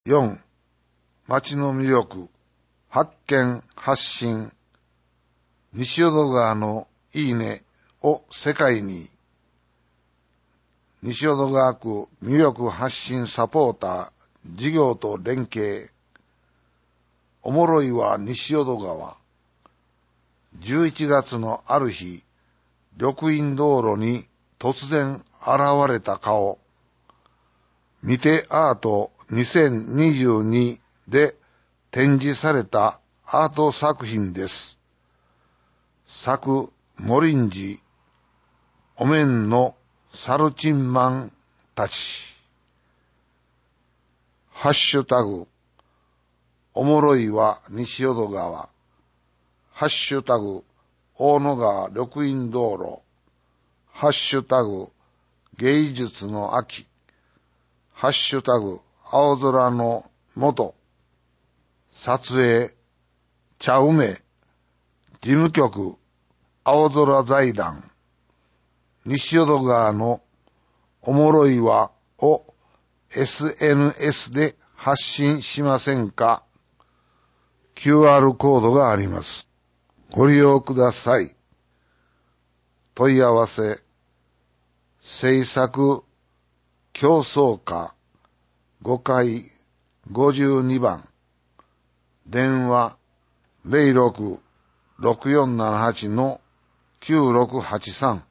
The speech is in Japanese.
4、街の魅力、発見、発信、西淀川のいいねを世界に。西淀川区魅力発信サポーター、事業と連携。おもろいは西淀川。11月のある日、緑蔭道路に突然現れた顔。見てアート2022で展示されたアート作品です。作、モリンジ、お面のサルチンマンたち。ハッシュタグ、おもろいは西淀川。ハッシュタグ、大野川緑蔭道路。ハッシュタグ、芸術の秋。ハッシュタグ、青空の下。撮影、茶梅。事務局、青空財団。西淀川のおもろいわを SNS で発信しませんか？ QR コードがあります。ご利用ください。問い合わせ、制作競争課5階52番。電話 06-6478-9683